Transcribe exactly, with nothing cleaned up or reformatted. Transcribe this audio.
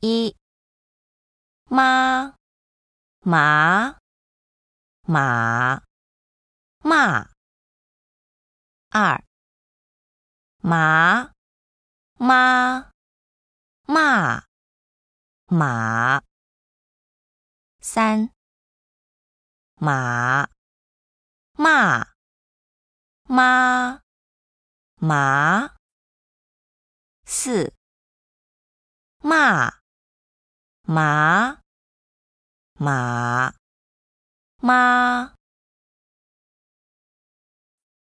一妈麻马骂。二麻妈骂马。三马骂妈麻。四骂麻马妈。